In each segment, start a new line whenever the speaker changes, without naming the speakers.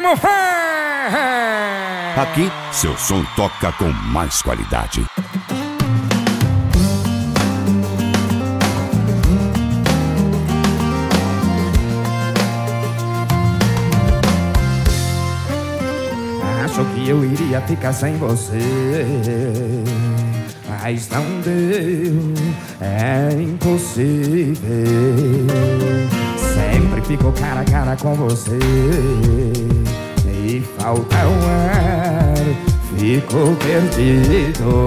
tenho fé.
Aqui, seu som toca com mais qualidade.
Acho que eu iria ficar sem você, mas não deu, é impossível. Sempre fico cara a cara com você e falta o ar, fico perdido.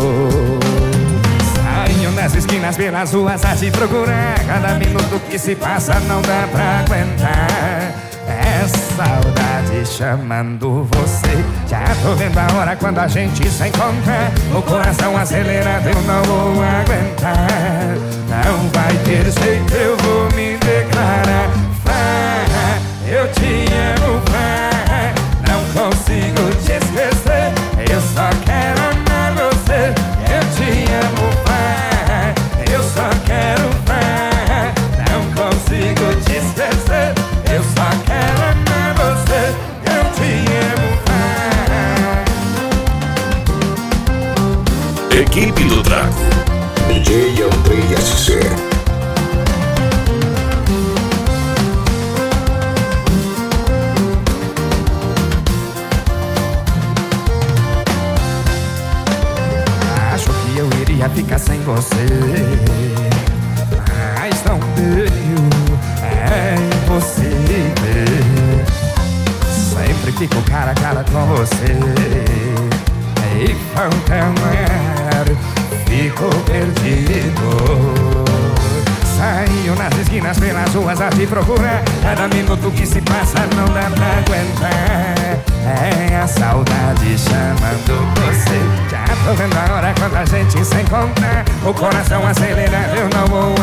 Saio nas esquinas, pelas ruas a te procurar. Cada minuto que se passa não dá pra aguentar. É saudade chamando você. Já tô vendo a hora quando a gente se encontrar. O coração acelerado, eu não vou aguentar. Não vai ter jeito, eu vou me declarar. Vá, eu te amo, vá. Não consigo te esquecer. Eu só quero amar você. Eu te amo, vá. Eu só quero, vá. Não consigo te esquecer. Eu só quero amar você, eu te amo, vai.
Equipe do Draco,
DJ Andrei SC.
Acho que eu iria ficar sem você, mas não deu, é impossível. Sempre fico cara a cara com você e falta mar, fico perdido. Saio nas esquinas, pelas ruas a te procurar. Cada minuto que se passa não dá pra aguentar. É a saudade chamando você. Já tô vendo a hora quando a gente se encontrar. O coração acelerado, eu não vou